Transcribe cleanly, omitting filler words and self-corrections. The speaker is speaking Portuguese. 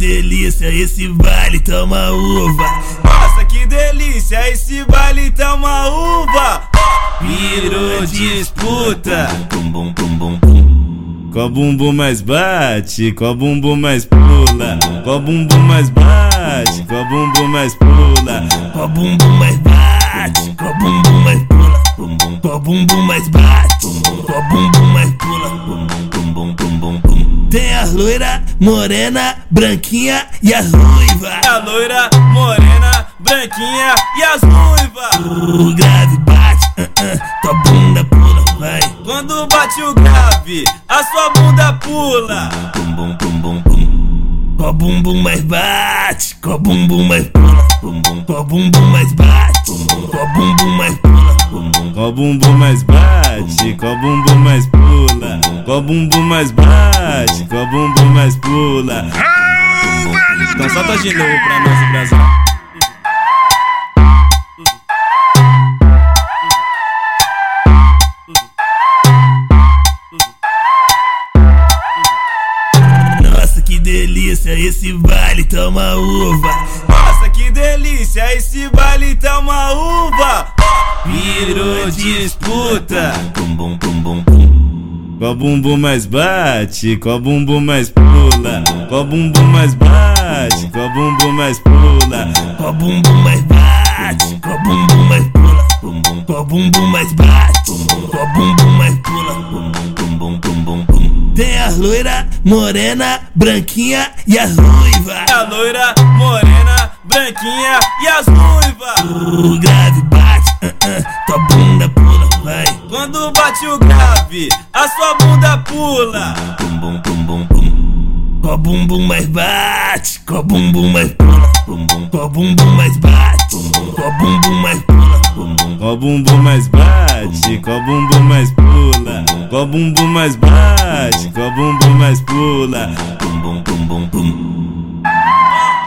delícia, esse baile tá uma uva. Nossa, que delícia, esse baile tá uma uva. Virou disputa. Qual bumbum mais bate, qual bumbum mais pula, qual bumbum mais bate, qual bumbum mais pula, qual bumbum mais bate, qual bumbum mais pula, qual bumbum mais bate, qual bumbum mais pula. Tem a loira, morena, branquinha e as ruivas. A loira, morena, branquinha e as ruivas. O grave bate, tua bunda pula, vai. Quando bate o grave, a sua bunda pula. Qual bumbum mais bate, qual bumbum mais pula, qual bumbum mais bate, qual bumbum mais pula. Qual bumbum mais bate, qual bumbum mais pula, qual bumbum mais bate, qual bumbum mais pula. Então solta de novo pra nós, Brasil. Nossa, que delícia, esse baile tá uma uva. Nossa, que delícia, esse baile tá uma uva. Virou disputa. Qual bumbum mais bate, qual bumbum mais pula, qual bumbum mais bate, qual bumbum mais pula, qual bumbum mais bate, qual bumbum mais pula, qual bumbum mais bate, qual bumbum mais pula. Tem a loira, morena, branquinha e as ruivas. A loira, morena, branquinha e as ruivas. O grave bate, tua bunda pula, vai. Quando bate o grave, a sua bunda pula. Qual bumbum mais bate, qual bumbum mais pula, qual bumbum mais bate, qual bumbum mais pula. Qual bumbum mais bate, qual bumbum mais pula, qual bumbum mais bate, qual bumbum mais pula.